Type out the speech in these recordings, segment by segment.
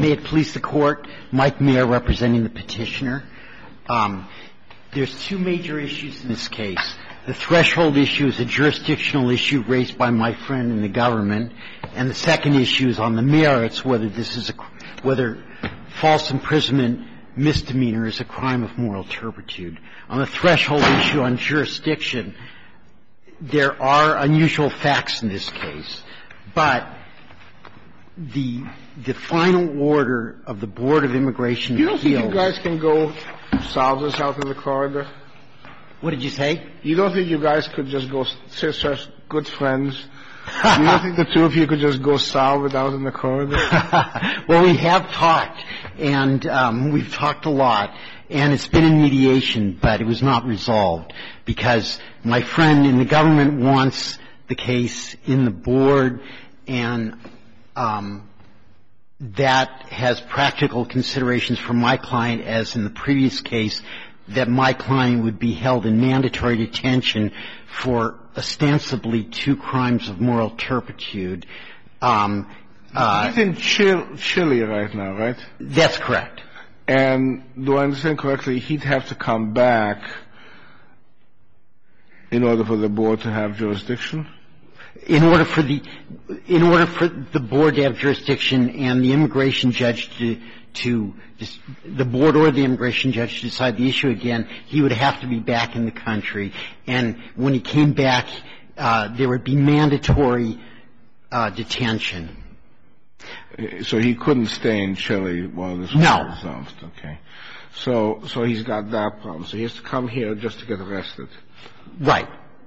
May it please the Court, Mike Mayer representing the petitioner. There's two major issues in this case. The threshold issue is a jurisdictional issue raised by my friend in the government, and the second issue is on the merits, whether false imprisonment misdemeanor is a crime of moral turpitude. On the threshold issue on jurisdiction, there are unusual facts in this case, but the final order of the Board of Immigration Appeals. You don't think you guys can go solve this out in the corridor? What did you say? You don't think you guys could just go, sisters, good friends? You don't think the two of you could just go solve it out in the corridor? Well, we have talked, and we've talked a lot, and it's been in mediation, but it was not resolved because my friend in the government wants the case in the board, and that has practical considerations for my client, as in the previous case, that my client would be held in mandatory detention for ostensibly two crimes of moral turpitude. He's in Chile right now, right? That's correct. And do I understand correctly, he'd have to come back in order for the board to have jurisdiction? In order for the board to have jurisdiction and the immigration judge the board or the immigration judge to decide the issue again, he would have to be back in the country. And when he came back, there would be mandatory detention. So he couldn't stay in Chile while this was resolved? No. Okay. So he's got that problem. So he has to come here just to get arrested. Right.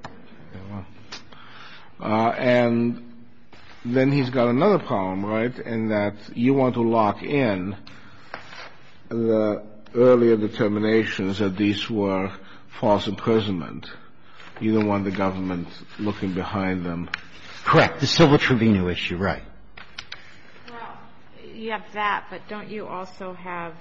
And then he's got another problem, right, in that you want to lock in the earlier determinations that these were false imprisonment. You don't want the government looking behind them. Correct. The Silva Trevino issue, right. Well, you have that, but don't you also have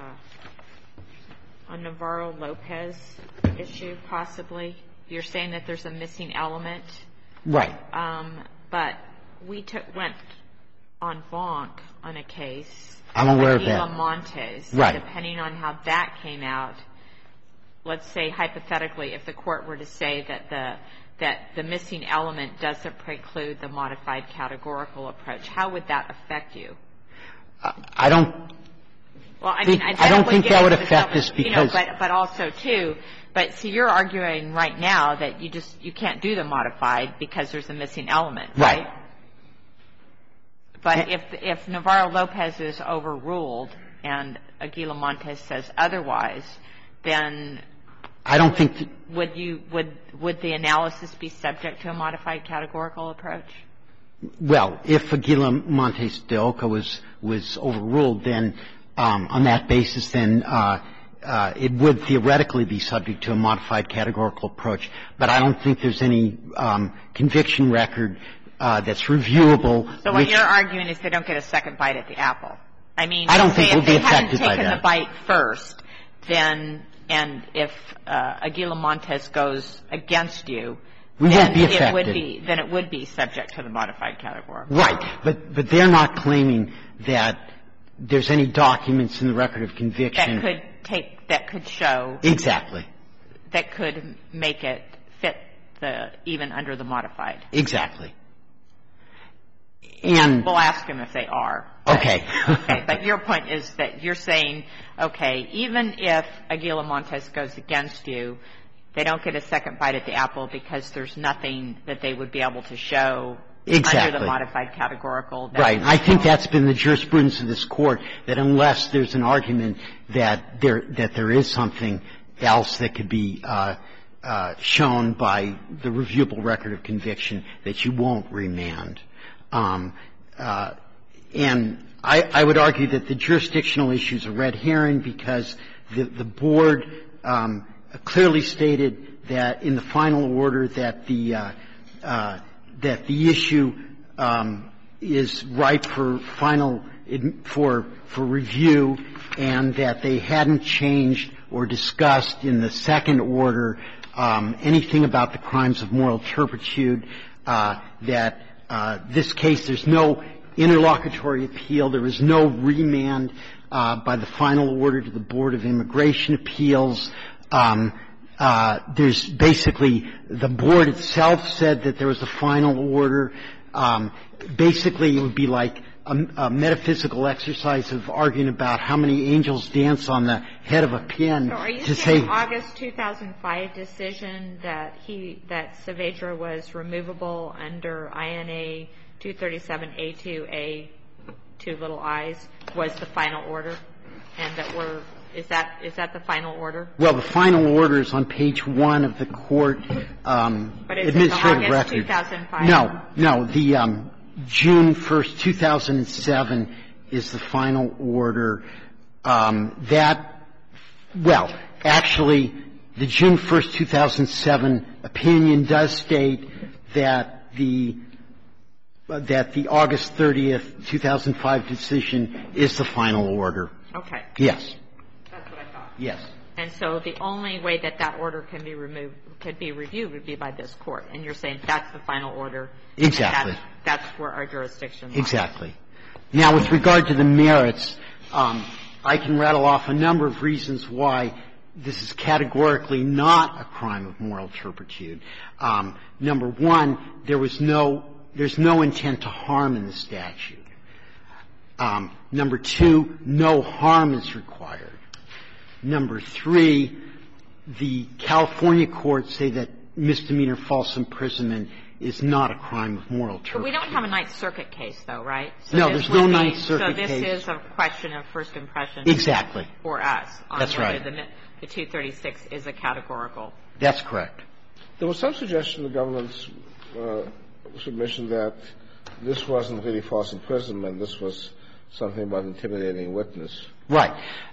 a Navarro-Lopez issue, possibly? You're saying that there's a missing element. Right. But we went en banc on a case. I'm aware of that. Aguila Montes. Right. Depending on how that came out, let's say hypothetically, if the court were to say that the missing element doesn't preclude the modified categorical approach, how would that affect you? I don't think that would affect us because but also too. But see, you're arguing right now that you can't do the modified because there's a missing element, right? But if Navarro-Lopez is overruled and Aguila Montes says otherwise, then I don't think would the analysis be subject to a modified categorical approach? Well, if Aguila Montes de Oca was overruled, then on that basis, then it would theoretically be subject to a modified categorical approach. But I don't think there's any conviction record that's reviewable. So what you're arguing is they don't get a second bite at the apple. I mean, I don't think we'll be affected by that. If they hadn't taken the bite first, then and if Aguila Montes goes against you, we won't be affected. It would be subject to the modified categorical. Right. But they're not claiming that there's any documents in the record of conviction that could show exactly that could make it fit even under the modified. Exactly. And we'll ask them if they are. Okay. Okay. But your point is that you're saying, okay, even if Aguila Montes goes against you, they don't get a second bite at the apple because there's nothing that they would be able to show under the modified categorical. Right. I think that's been the jurisprudence of this Court, that unless there's an argument that there is something else that could be shown by the reviewable record of conviction, that you won't remand. And I would argue that the jurisdictional issues are red herring because the Board clearly stated that in the final order that the issue is ripe for final for review, and that they hadn't changed or discussed in the second order anything about the crimes of moral turpitude, that this case, there's no interlocutory appeal. There was no remand by the final order to the Board of Immigration Appeals. There's basically the board itself said that there was a final order. Basically, it would be like a metaphysical exercise of arguing about how many angels dance on the head of a pin. So are you to saying say August 2005 decision that Saavedra was removable under INA 237A2A, two little I's, was the final order, and that is that the final order? Well, the final order is on page 1 of the court but it's administrative August record. 2005. No, the June 1st, 2007 is the final order. Actually, the June 1st, 2007 opinion does state that the August 30th, 2005 decision is the final order. Okay. Yes. That's what I thought. Yes. And so the only way that order can be reviewed would be by this court. And you're saying that's the final order. Exactly. That's where our jurisdiction lies. Exactly. Now, with regard to the merits, I can rattle off a number of reasons why this is categorically not a crime of moral turpitude. Number one, there's no intent to harm in the statute. Number two, no harm is required. Number three, the California courts say that misdemeanor false imprisonment is not a crime of moral turpitude. But we don't have a Ninth Circuit case, though, right? So no, there's no Ninth Circuit case. So this is a question of first impression. Exactly. For us. That's right. The 236 is a categorical. That's correct. There was some suggestion in the government's submission that this wasn't really false imprisonment. This was something about intimidating a witness. Right.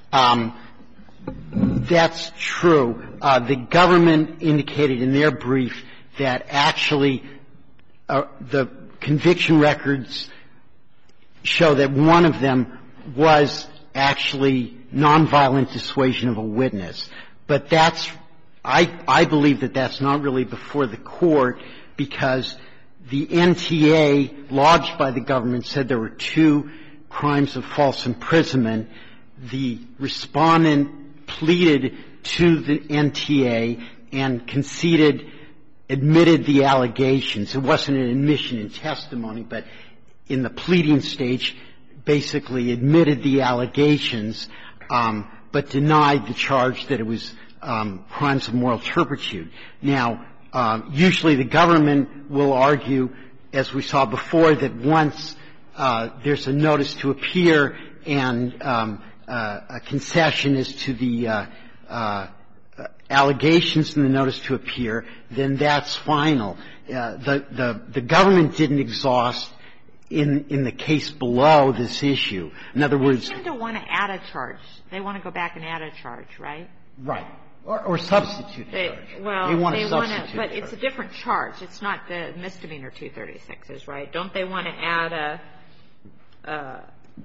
That's true. The government indicated in their brief that actually the conviction records show that one of them was actually nonviolent dissuasion of a witness. But I believe that that's not really before the court, because the NTA lodged by the government said there were two crimes of false imprisonment. The respondent pleaded to the NTA and admitted the allegations. It wasn't an admission in testimony, but in the pleading stage, basically admitted the allegations, but denied the charge that it was crimes of moral turpitude. Now, usually the government will argue, as we saw before, that once there's a notice to appear and a concession as to the allegations in the notice to appear, then that's final. The government didn't exhaust in the case below this issue. In other words, they seem to want to add a charge. They want to go back and add a charge, right? Right. Or substitute a charge. Well, want to, but it's a different charge. It's not the misdemeanor 236s, right? Don't they want to add a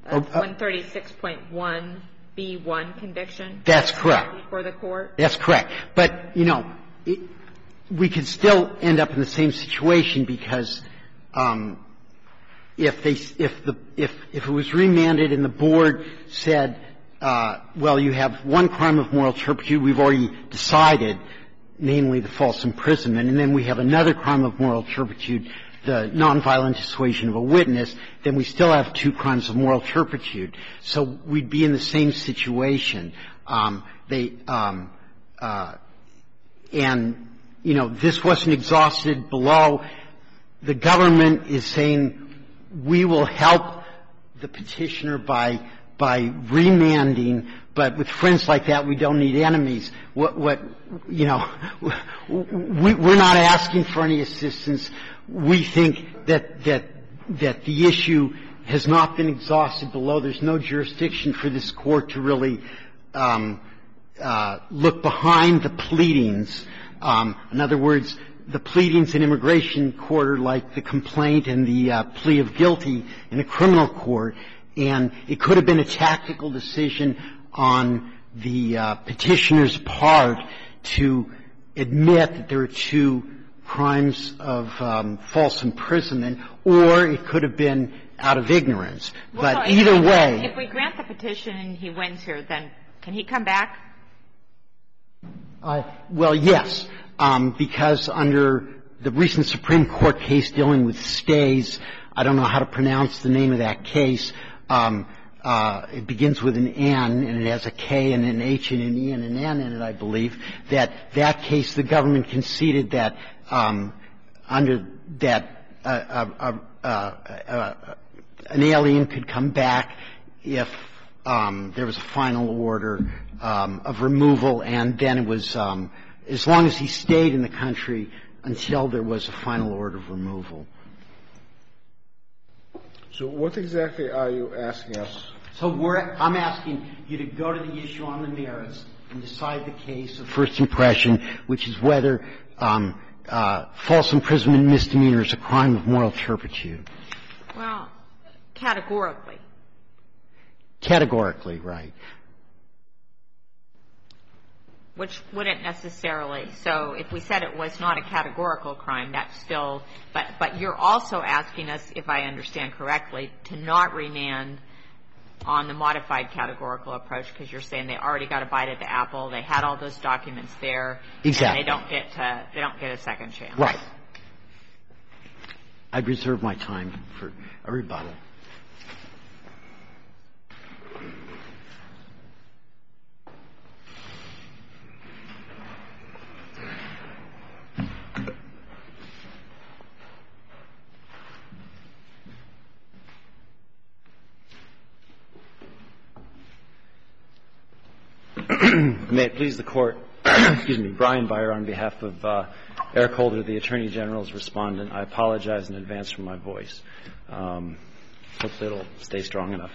136.1B1 conviction? That's correct. For the court? That's correct. But, we could still end up in the same situation, because if it was remanded and the board said, well, you have one crime of moral turpitude we've already decided, namely the false imprisonment, and then we have another crime of moral turpitude, the nonviolent dissuasion of a witness, then we still have two crimes of moral turpitude. So we'd be in the same situation. This wasn't exhausted below. The government is saying we will help the petitioner by remanding, but with friends like that, we don't need enemies. We're not asking for any assistance. We think that the issue has not been exhausted below. There's no jurisdiction for this court to really look behind the pleadings. In other words, the pleadings in immigration court are like the complaint and the plea of guilty in a criminal court, and it could have been a tactical decision on the petitioner's part to admit that there are two crimes of false imprisonment, or it could have been out of ignorance. Well, But so either way. If we grant the petition and he wins here, then can he come back? Well, yes, because under the recent Supreme Court case dealing with stays, I don't know how to pronounce the name of that case. It begins with an N, and it has a K and an H and an E and an N in it, I believe. That case, the government conceded that under that an alien could come back if there was a final order of removal, and then it was as long as he stayed in the country until there was a final order of removal. So what exactly are you asking us? So I'm asking you to go to the issue on the merits and decide the case of first impression, which is whether false imprisonment misdemeanor is a crime of moral turpitude. Well, categorically. Categorically, right. Which wouldn't necessarily. So if we said it was not a categorical crime, that's still. But you're also asking us, if I understand correctly, to not remand on the modified categorical approach because you're saying they already got a bite at the apple. They had all those documents there. Exactly. And they don't get a second chance. Right. I'd reserve my time for a rebuttal. May it please the Court, excuse me, Brian Beyer on behalf of Eric Holder, the Attorney General's respondent. I apologize in advance for my voice. Hopefully it'll stay strong enough.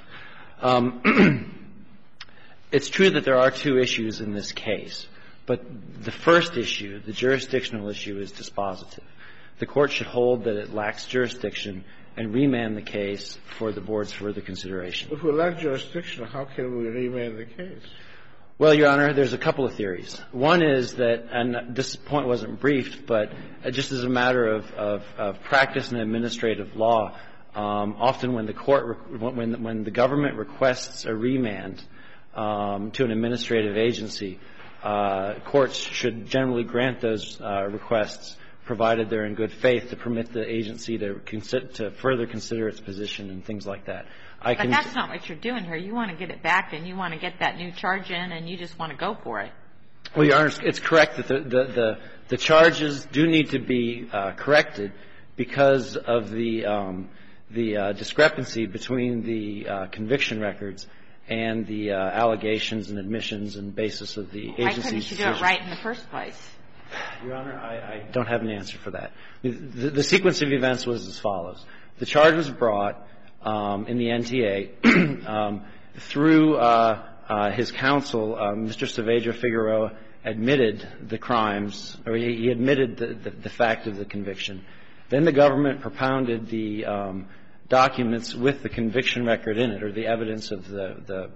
It's true that there are two issues in this case, but the first issue, the jurisdictional issue, is dispositive. The Court should hold that it lacks jurisdiction and remand the case for the Board's further consideration. If we lack jurisdiction, how can we remand the case? Well, Your Honor, there's a couple of theories. One is that, and this point wasn't briefed, but just as a matter of practice and administrative law, often when the government requests a remand to an administrative agency, courts should generally grant those requests, provided they're in good faith, to permit the agency to further consider its position and things like that. But that's not what you're doing here. You want to get it back, and you want to get that new charge in, and you just want to go for it. Well, Your Honor, it's correct that the charges do need to be corrected because of the discrepancy between the conviction records and the allegations and admissions and basis of the agency's decision. Why couldn't you do it right in the first place? Your Honor, I don't have an answer for that. The sequence of events was as follows. The charge was brought in the NTA through his counsel. Mr. Saavedra Figueroa admitted the crimes, or he admitted the fact of the conviction. Then the government propounded the documents with the conviction record in it, or the evidence of the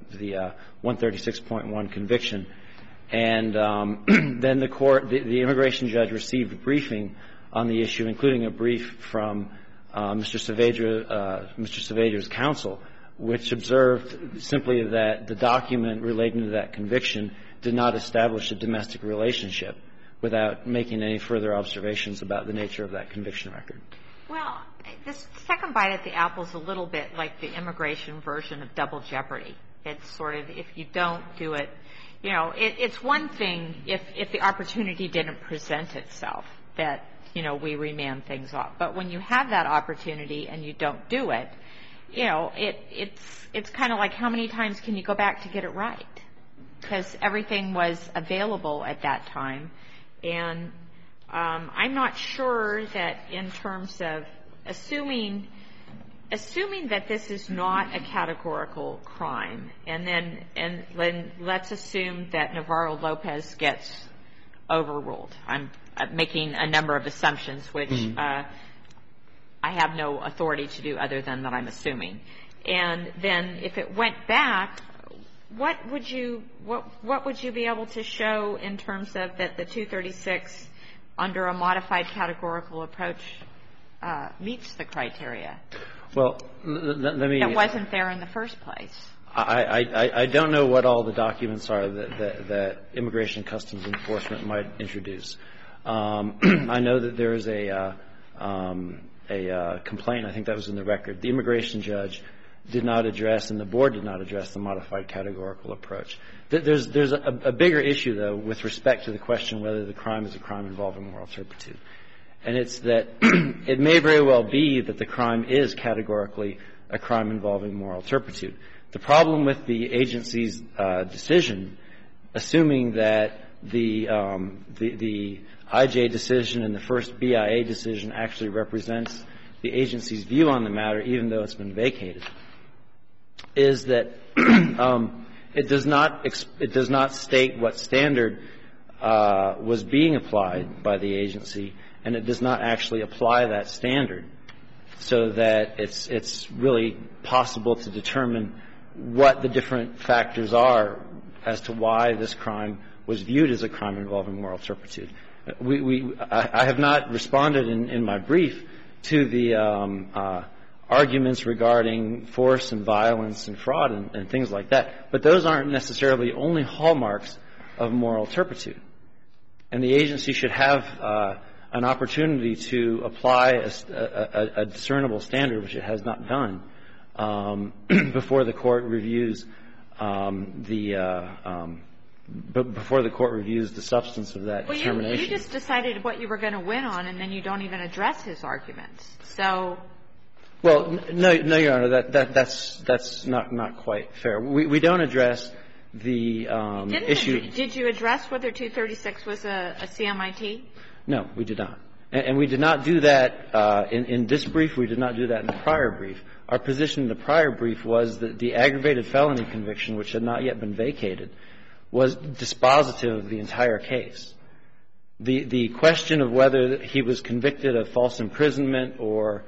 136.1 conviction. And then the court, the immigration judge, received a briefing on the issue, including a brief from Mr. Saavedra's counsel, which observed simply that the document relating to that conviction did not establish a domestic relationship without making any further observations about the nature of that conviction record. Well, this second bite at the apple is a little bit like the immigration version of double jeopardy. It's sort of, if you don't do it, you know, it's one thing if the opportunity didn't present itself that, you know, we remand things off. But when you have that opportunity and you don't do it, you know, it's kind of like how many times can you go back to get it right? Because everything was available at that time. And I'm not sure that in terms of assuming that this is not a categorical crime, and then let's assume that Navarro-Lopez gets overruled. I'm making a number of assumptions, which I have no authority to do other than that I'm assuming. And then if it went back, what would you be able to show in terms of that the 236 under a modified categorical approach meets the criteria? Well, let me. It wasn't there in the first place. I don't know what all the documents are that Immigration and Customs Enforcement might introduce. I know that there is a complaint. I think that was in the record. The immigration judge did not address, and the board did not address, the modified categorical approach. There's a bigger issue, though, with respect to the question whether the crime is a crime involving moral turpitude. And it's that it may very well be that the crime is categorically a crime involving moral turpitude. The problem with the agency's decision, assuming that the IJ decision and the first BIA decision actually represents the agency's view on the matter, even though it's been vacated, is that it does not state what standard was being applied by the agency, and it does not actually apply that standard, so that it's really possible to determine what the different factors are as to why this crime was viewed as a crime involving moral turpitude. I have not responded in my brief to the arguments regarding force and violence and fraud and things like that, but those aren't necessarily only hallmarks of moral turpitude. And the agency should have an opportunity to apply a discernible standard, which it has not done, before the court reviews before the court reviews the substance of that determination. You just decided what you were going to win on, and then you don't even address his arguments. So. Well, no, Your Honor, that's not quite fair. We don't address the issue. Did you address whether 236 was a CMIT? No, we did not. And we did not do that in this brief. We did not do that in the prior brief. Our position in the prior brief was that the aggravated felony conviction, which had not yet been vacated, was dispositive of the entire case. The question of whether he was convicted of false imprisonment or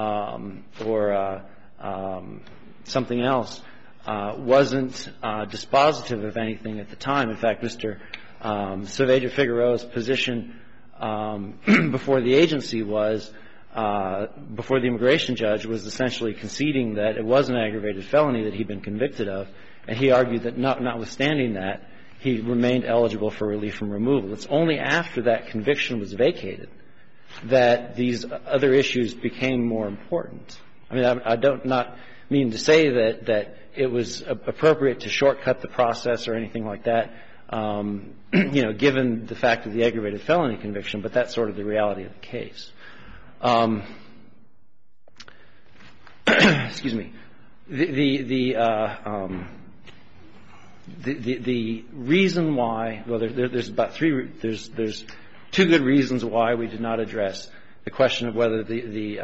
something else wasn't dispositive of anything at the time. In fact, Mr. Saavedra-Figueroa's position before the agency was, before the immigration judge, was essentially conceding that it was an aggravated felony that he'd been convicted of, and he argued that notwithstanding that, he remained eligible for relief from removal. It's only after that conviction was vacated that these other issues became more important. I mean, I don't not mean to say that it was appropriate to shortcut the process or anything like that, given the fact of the aggravated felony conviction, but that's sort of the reality of the case. Excuse me. The reason why, well, there's two good reasons why we did not address the question of whether the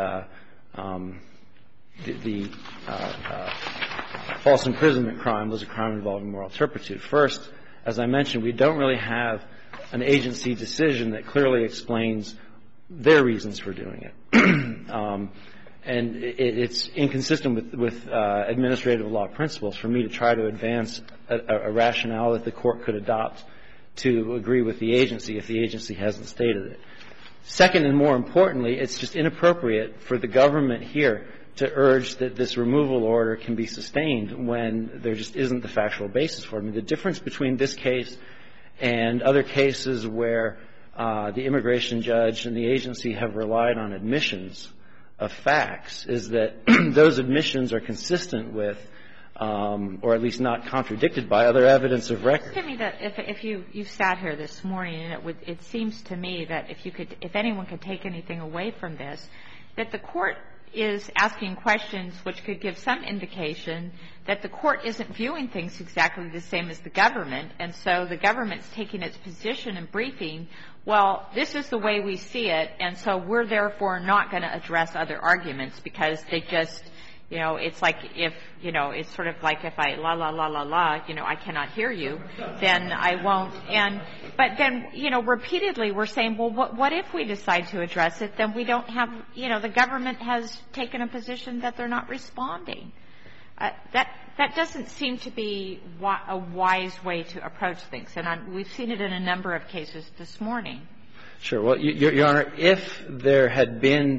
false imprisonment crime was a crime involving moral turpitude. First, as I mentioned, we don't really have an agency decision that clearly explains their reasons for doing it. And it's inconsistent with administrative law principles for me to try to advance a rationale that the court could adopt to agree with the agency if the agency hasn't stated it. Second, and more importantly, it's just inappropriate for the government here to urge that this removal order can be sustained when there just isn't the factual basis for it. I mean, the difference between this case and other cases where the immigration judge and the agency have relied on admissions of facts is that those admissions are consistent with, or at least not contradicted by, other evidence of record. Give me that if you sat here this morning, and it seems to me that if anyone could take anything away from this, that the court is asking questions which could give some indication that the court isn't viewing things exactly the same as the government, and so the government's taking its position and briefing, well, this is the way we see it, and so we're therefore not going to address other arguments because they just, it's like if, it's sort of like if I I cannot hear you, then I won't. But then, repeatedly we're saying, well, what if we decide to address it? Then we don't have, the government has taken a position that they're not responding. That doesn't seem to be a wise way to approach things, and we've seen it in a number of cases this morning. Sure. Well, Your Honor, if there had been,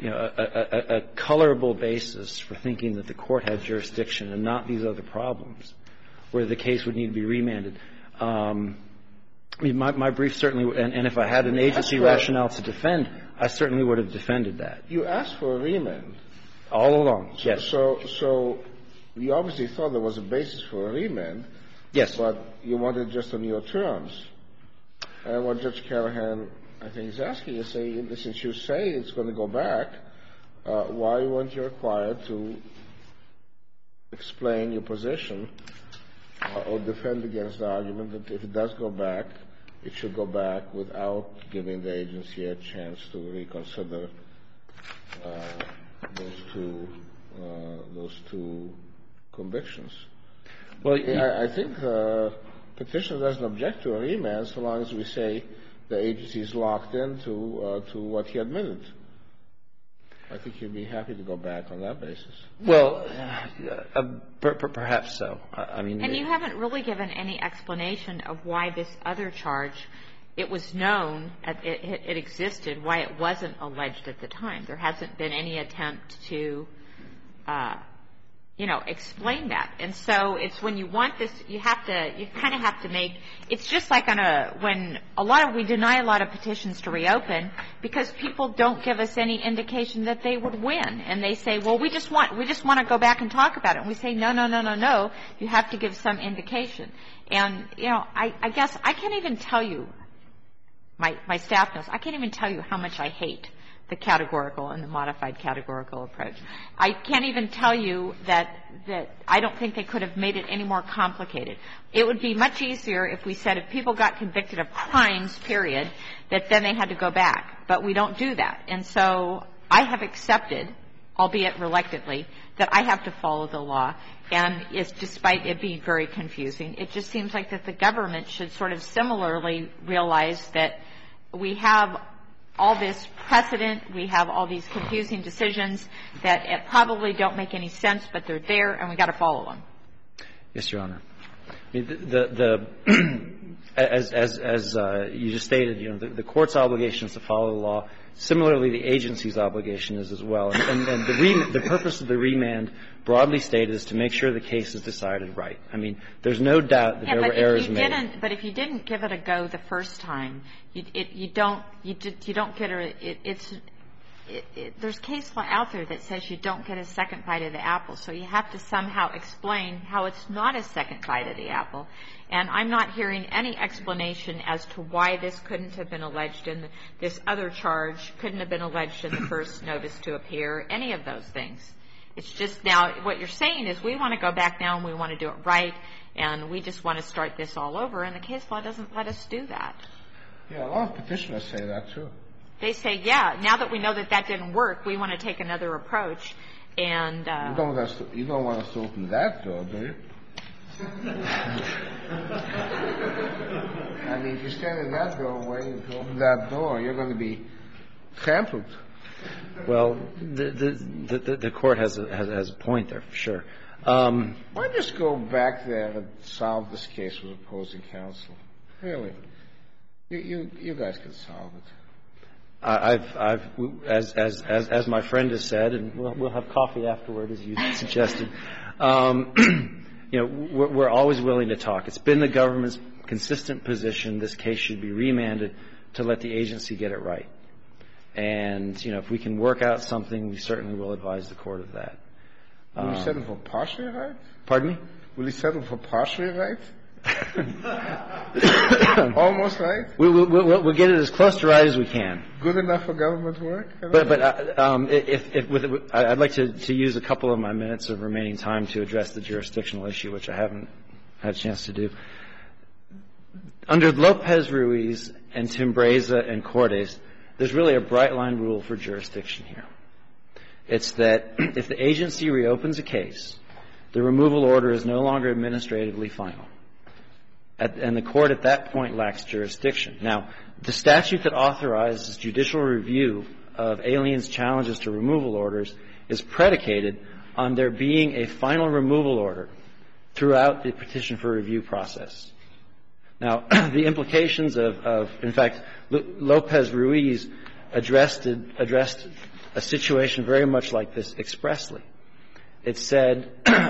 a colorable basis for thinking that the court had jurisdiction and not these other problems, where the case would need to be remanded. I mean, my brief certainly, and if I had an agency rationale to defend, I certainly would have defended that. You asked for a remand. All along, yes. So you obviously thought there was a basis for a remand. Yes. But you wanted just on your terms. And what Judge Callahan, I think, is asking is, since you say it's going to go back, why weren't you required to explain your position or defend against the argument that if it does go back, it should go back without giving the agency a chance to reconsider those two convictions? Well, I think the petitioner doesn't object to a remand so long as we say the agency is locked into to what he admitted. I think he'd be happy to go back on that basis. Well, perhaps so. I mean, and you haven't really given any explanation of why this other charge, it was known, it existed, why it wasn't alleged at the time. There hasn't been any attempt to, explain that. And so it's when you want this, you kind of have to make, it's just like we deny a lot of petitions to reopen because people don't give us any indication that they would win. And they say, well, we just want to go back and talk about it. And we say, no. You have to give some indication. And, I guess I can't even tell you, my staff knows, I can't even tell you how much I hate the categorical and the modified categorical approach. I can't even tell you that I don't think they could have made it any more complicated. It would be much easier if we said if people got convicted of crimes, period, that then they had to go back. But we don't do that. And so I have accepted, albeit reluctantly, that I have to follow the law. And despite it being very confusing, it just seems like that the government should sort of similarly realize that we have all this precedent, we have all these confusing decisions that probably don't make any sense, but they're there, and we got to follow them. Yes, Your Honor. I mean, as you just stated, the court's obligation is to follow the law. Similarly, the agency's obligation is as well. And the purpose of the remand, broadly stated, is to make sure the case is decided right. I mean, there's no doubt that there were errors made. But if you didn't give it a go the first time, you don't get there's case law out there that says you don't get a second bite of the apple. So you have to somehow explain how it's not a second bite of the apple. And I'm not hearing any explanation as to why this couldn't have been alleged in this other charge, couldn't have been alleged in the first notice to appear, any of those things. It's just now what you're saying is we want to go back now and we want to do it right, and we just want to start this all over, and the case law doesn't let us do that. Yeah, a lot of petitioners say that, too. They say, yeah, now that we know that didn't work, we want to take another approach. And you don't want us to open that door, do you? I mean, if you stand in that doorway and open that door, you're going to be trampled. Well, the court has a point there for sure. Why don't you just go back there and solve this case with opposing counsel? Really, you guys can solve it. As my friend has said, and we'll have coffee afterward, as you suggested. We're always willing to talk. It's been the government's consistent position this case should be remanded to let the agency get it right. And if we can work out something, we certainly will advise the court of that. Will you settle for partially right? Pardon me? Will you settle for partially right? Almost right? We'll get it as close to right as we can. Good enough for government work? But I'd like to use a couple of my minutes of remaining time to address the jurisdictional issue, which I haven't had a chance to do. Under Lopez-Ruiz and Timbreza and Cordes, there's really a bright-line rule for jurisdiction here. It's that if the agency reopens a case, the removal order is no longer administratively final. And the court at that point lacks jurisdiction. Now, the statute that authorizes judicial review of aliens' challenges to removal orders is predicated on there being a final removal order throughout the petition for review process. Now, the implications in fact, Lopez-Ruiz addressed a situation very much like this expressly. It said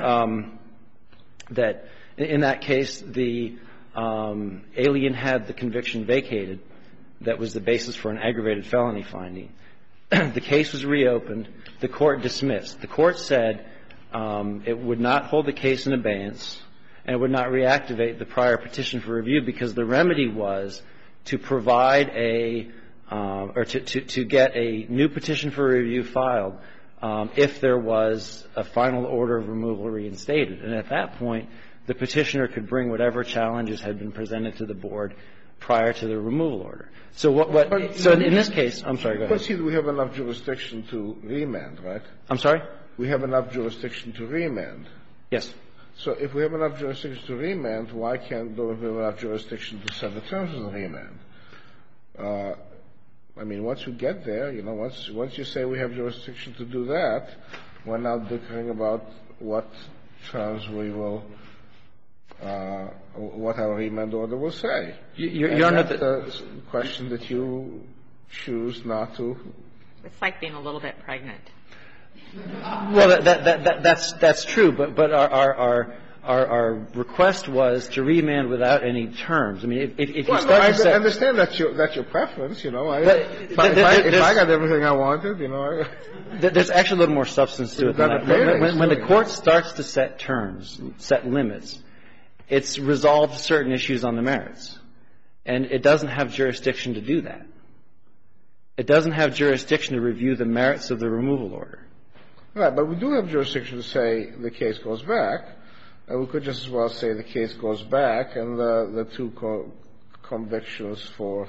that in that case, the alien had the conviction vacated that was the basis for an aggravated felony finding. The case was reopened. The court dismissed. The court said it would not hold the case in abeyance and it would not reactivate the prior petition for review because the remedy was to provide to get a new petition for review filed if there was a final order of removal reinstated. And at that point, the petitioner could bring whatever challenges had been presented to the board prior to the removal order. So so in this case, I'm sorry, go ahead. But see, we have enough jurisdiction to remand, right? I'm sorry? We have enough jurisdiction to remand. Yes. So if we have enough jurisdiction to remand, why don't we have enough jurisdiction to set the terms of the remand? I mean, once we get there, once you say we have jurisdiction to do that, we're now bickering about what terms we will, what our remand order will say. Your Honor, that's the question that you choose not to. It's like being a little bit pregnant. Well, that's true, but our request was to remand without any terms. I mean, if you start to say... I understand that's your preference, If I got everything I wanted, There's actually a little more substance to it than that. When the court starts to set terms, set limits, it's resolved certain issues on the merits. And it doesn't have jurisdiction to do that. It doesn't have jurisdiction to review the merits of the removal order. Right, but we do have jurisdiction to say the case goes back. And we could just as well say the case goes back and the two convictions for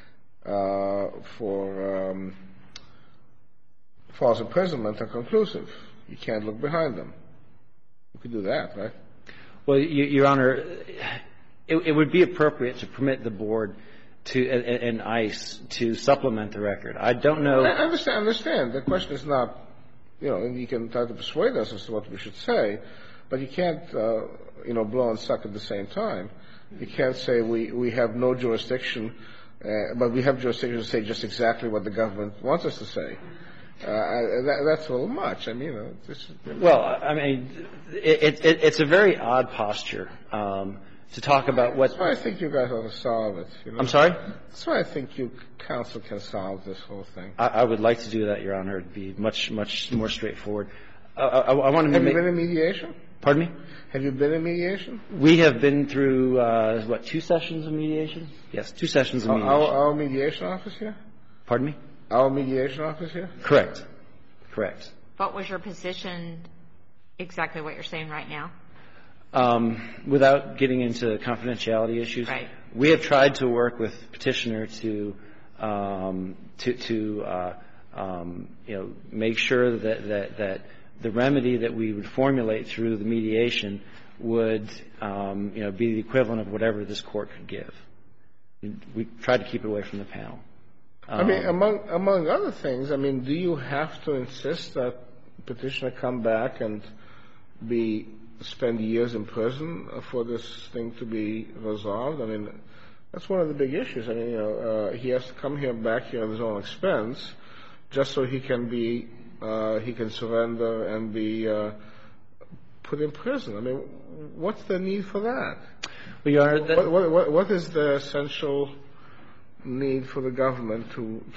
false imprisonment are conclusive. You can't look behind them. We could do that, right? Well, Your Honor, it would be appropriate to permit the board and ICE to supplement the record. I don't know. I understand. The question is not, and you can try to persuade us as to what we should say, but you can't, blow and suck at the same time. You can't say we have no jurisdiction, but we have jurisdiction to say just exactly what the government wants us to say. That's a little much. I mean, Well, I mean, it's a very odd posture to talk about what... That's why I think you guys ought to solve it. I'm sorry? That's why I think you counsel can solve this whole thing. I would like to do that, Your Honor. It would be much more straightforward. I want to Have you been in mediation? Pardon me? Have you been in mediation? We have been through, 2 sessions of mediation? Yes, 2 sessions of mediation. Our mediation office here? Pardon me? Our mediation office here? Correct. What was your position, exactly what you're saying right now? Without getting into confidentiality issues, right. We have tried to work with Petitioner to make sure that the remedy that we would formulate through the mediation would, be the equivalent of whatever this court could give. We tried to keep it away from the panel. I mean, among other things, I mean, do you have to insist that Petitioner come back and spend years in prison for this thing to be resolved? I mean, that's one of the big issues. I mean, he has to come back here at his own expense just so he can surrender and be put in prison. I mean, what's the need for that? Well, Your Honor, what is the essential need for the government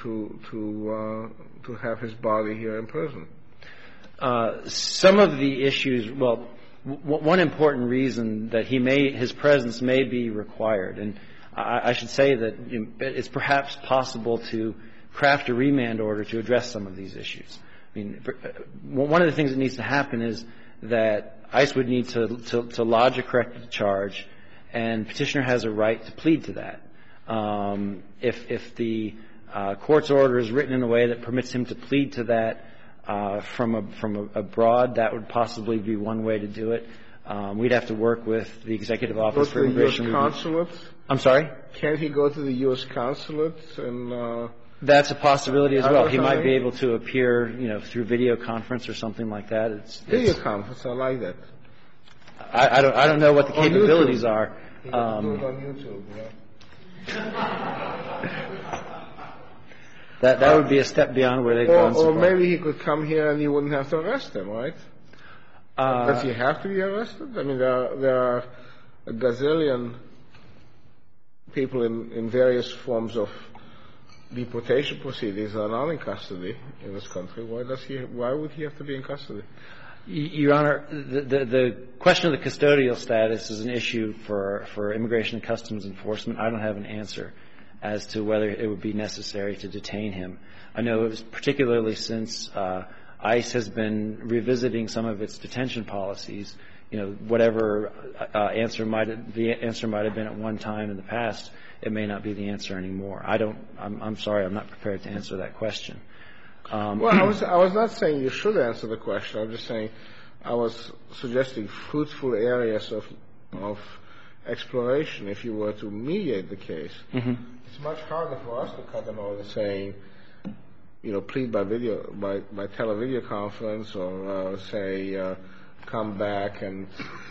to have his body here in prison? Some of the issues, well, one important reason that his presence may be required, and I should say that it's perhaps possible to craft a remand order to address some of these issues. I mean, one of the things that needs to happen is that ICE would need to lodge a corrective charge, and Petitioner has a right to plead to that. If the court's order is written in a way that permits him to plead to that from abroad, that would possibly be one way to do it. We'd have to work with the Executive Office for Immigration Review. Go to the U.S. consulate? I'm sorry? Can't he go to the U.S. consulate and... That's a possibility as well. He might be able to appear, through video conference or something like that. Video conference, I like that. I don't know what the capabilities are. You can do it on YouTube, That would be a step beyond where they've gone so far. Or maybe he could come here and you wouldn't have to arrest him, right? Does he have to be arrested? I mean, there are a gazillion people in various forms of deportation proceedings that are not in custody in this country. Why would he have to be in custody? Your Honor, the question of the custodial status is an issue for Immigration and Customs Enforcement. I don't have an answer as to whether it would be necessary to detain him. I know it was particularly since ICE has been revisiting some of its detention policies. You know, whatever the answer might have been at one time in the past, it may not be the answer anymore. I'm sorry, I'm not prepared to answer that question. Well, I was not saying you should answer the question. I was just saying I was suggesting fruitful areas of exploration if you were to mediate the case. Mm-hmm. It's much harder for us to cut an order saying, you know, plead by televideo conference, or say come back and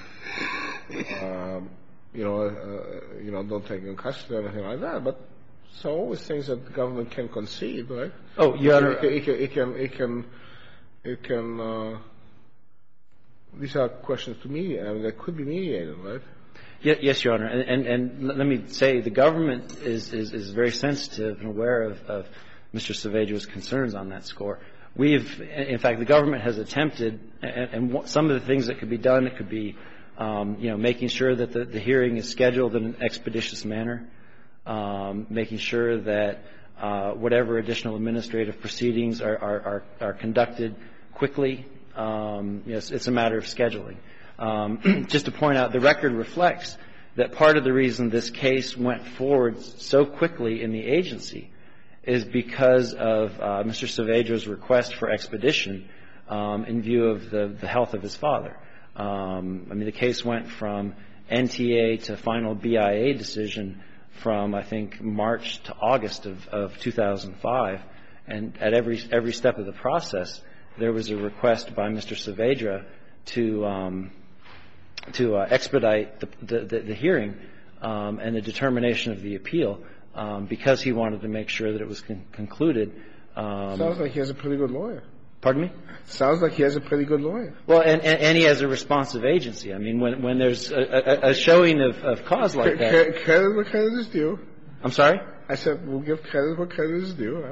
don't take him in custody or anything like that. But so always things that the government can concede, right? Oh, Your Honor, it can. These are questions to mediate. I mean, they could be mediated, right? Yes, Your Honor. And let me say the government is very sensitive and aware of Mr. Saavedra's concerns on that score. In fact, the government has attempted, and some of the things that could be done, it could be, making sure that the hearing is scheduled in an expeditious manner, making sure that whatever additional administrative proceedings are conducted quickly. It's a matter of scheduling. Just to point out, the record reflects that part of the reason this case went forward so quickly in the agency is because of Mr. Saavedra's request for expedition in view of the health of his father. The case went from NTA to final BIA decision from, I think, March to August of 2005. And at every step of the process, there was a request by Mr. Saavedra to expedite the hearing and the determination of the appeal because he wanted to make sure that it was concluded. Sounds like he has a pretty good lawyer. Pardon me? Sounds like he has a pretty good lawyer. Well, and he has a responsive agency. I mean, when there's a showing of cause like that. Credit where credit is due. I'm sorry? I said we'll give credit where credit is due.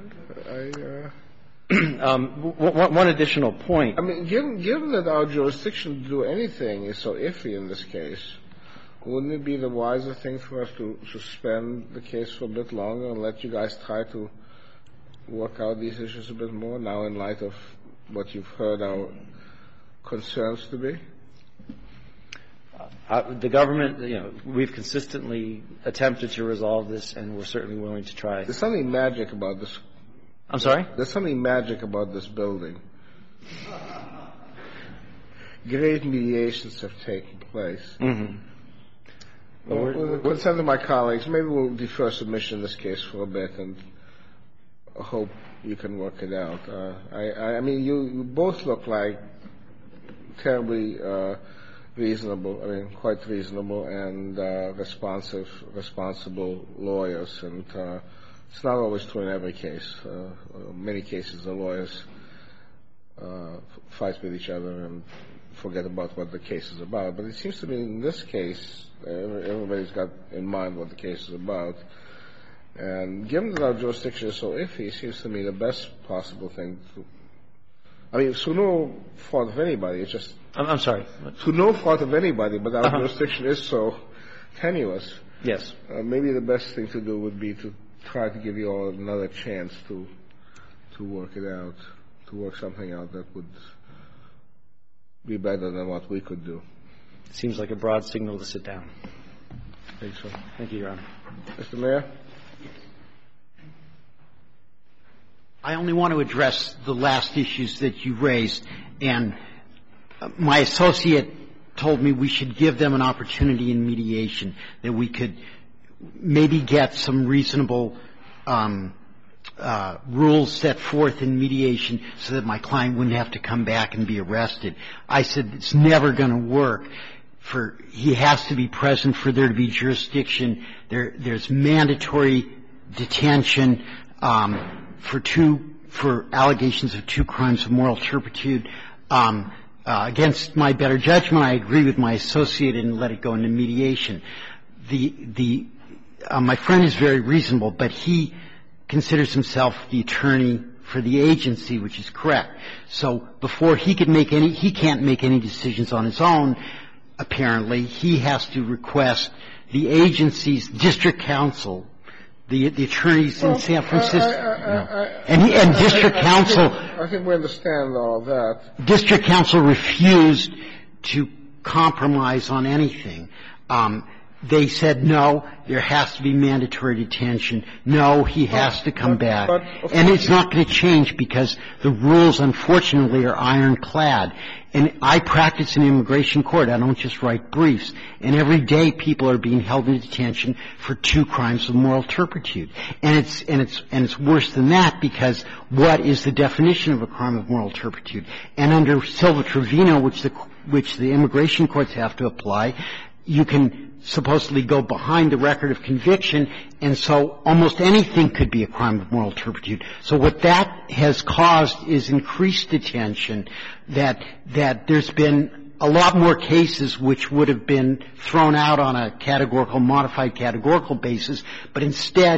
One additional point. I mean, given that our jurisdiction to do anything is so iffy in this case, wouldn't it be the wiser thing for us to suspend the case for a bit longer and let you guys try to work out these issues a bit more now in light of what you've heard our concerns to be? The government, we've consistently attempted to resolve this, and we're certainly willing to try. There's something magic about this. I'm sorry? There's something magic about this building. Great mediations have taken place. Mm-hmm. With the consent of my colleagues, maybe we'll defer submission in this case for a bit and hope you can work it out. I mean, you both look like terribly reasonable, quite reasonable and responsible lawyers. And it's not always true in every case. Many cases the lawyers fight with each other and forget about what the case is about. But it seems to me in this case, everybody's got in mind what the case is about. And given that our jurisdiction is so iffy, it seems to me the best possible thing to... through no fault of anybody, it's just... I'm sorry? Through no fault of anybody, but our jurisdiction is so tenuous. Yes. Maybe the best thing to do would be to try to give you all another chance to work it out, to work something out that would be better than what we could do. It seems like a broad signal to sit down. I think so. Thank you, Your Honor. Mr. Mayor? I only want to address the last issues that you raised, and my associate told me we should give them an opportunity in mediation, that we could maybe get some reasonable rules set forth in mediation so that my client wouldn't have to come back and be arrested. I said it's never going to work. He has to be present for there to be jurisdiction. There's mandatory detention for allegations of 2 crimes of moral turpitude. Against my better judgment, I agree with my associate and let it go into mediation. My friend is very reasonable, but he considers himself the attorney for the agency, which is correct. So before he can't make any decisions on his own, apparently. He has to request the agency's district counsel, the attorneys in San Francisco. And district counsel. I think we understand all of that. District counsel refused to compromise on anything. They said, no, there has to be mandatory detention. No, he has to come back. And it's not going to change because the rules, unfortunately, are ironclad. And I practice in immigration court. I don't just write briefs. And every day people are being held in detention for 2 crimes of moral turpitude. And it's worse than that because what is the definition of a crime of moral turpitude? And under Silva-Trevino, which the immigration courts have to apply, you can supposedly go behind the record of conviction, and so almost anything could be a crime of moral turpitude. So what that has caused is increased detention, that there's been a lot more cases which would have been thrown out on a modified categorical basis, but instead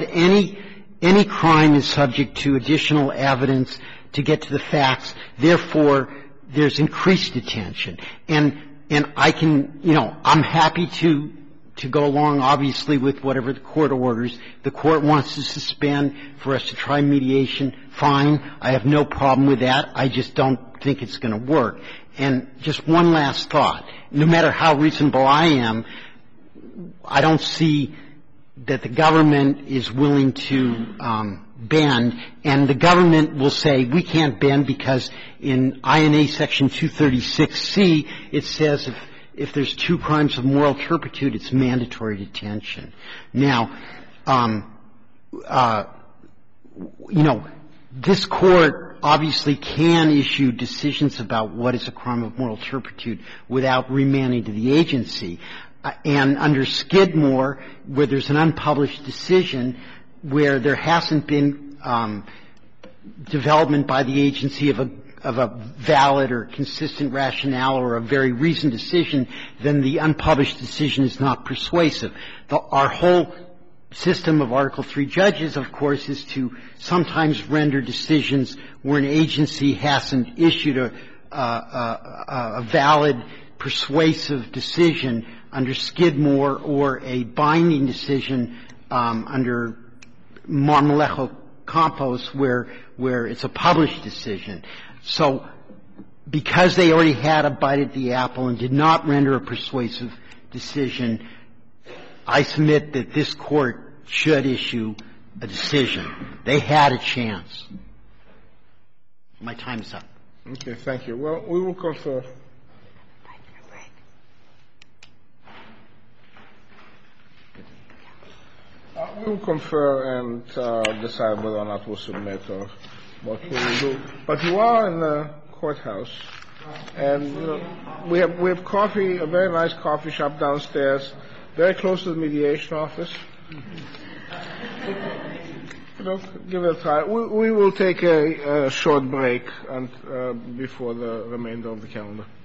any crime is subject to additional evidence to get to the facts. Therefore, there's increased detention. And I can, I'm happy to go along, obviously, with whatever the court orders. The court wants to suspend for us to try mediation. Fine. I have no problem with that. I just don't think it's going to work. And just one last thought. No matter how reasonable I am, I don't see that the government is willing to bend, and the government will say we can't bend because in INA Section 236C it says if there's 2 crimes of moral turpitude, it's mandatory detention. Now, this court obviously can issue decisions about what is a crime of moral turpitude without remanding to the agency. And under Skidmore, where there's an unpublished decision where there hasn't been development by the agency of a valid or consistent rationale or a very reasoned decision, then the unpublished decision is not persuasive. Our whole system of Article III judges, of course, is to sometimes render decisions where an agency hasn't issued a valid, persuasive decision under Skidmore or a binding decision under Marmolejo Campos where it's a published decision. So because they already had a bite at the apple and did not render a persuasive decision, I submit that this court should issue a decision. They had a chance. My time is up. Okay, thank you. Well, we will confer. We will confer and decide whether or not we'll submit or what we will do. But you are in the courthouse, and we have coffee, a very nice coffee shop downstairs, very close to the mediation office. Give it a try. We will take a short break and before the remainder of the calendar.